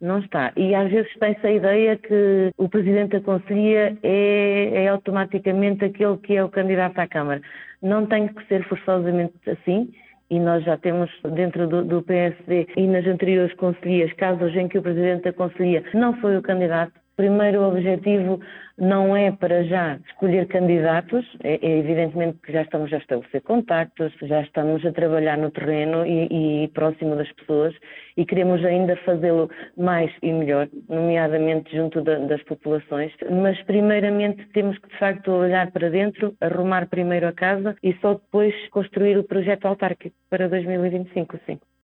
Não está. E às vezes tem-se a ideia que o Presidente da Conselhia é automaticamente aquele que é o candidato à Câmara. Não tem que ser forçosamente assim. E nós já temos dentro do PSD e nas anteriores conselhias casos em que o Presidente da Conselhia não foi o candidato. Primeiro, o objetivo não é para já escolher candidatos, é evidentemente que já estamos a estabelecer contactos, já estamos a trabalhar no terreno e próximo das pessoas e queremos ainda fazê-lo mais e melhor, nomeadamente junto das populações, mas primeiramente temos que de facto olhar para dentro, arrumar primeiro a casa e só depois construir o projeto autárquico para 2025, sim.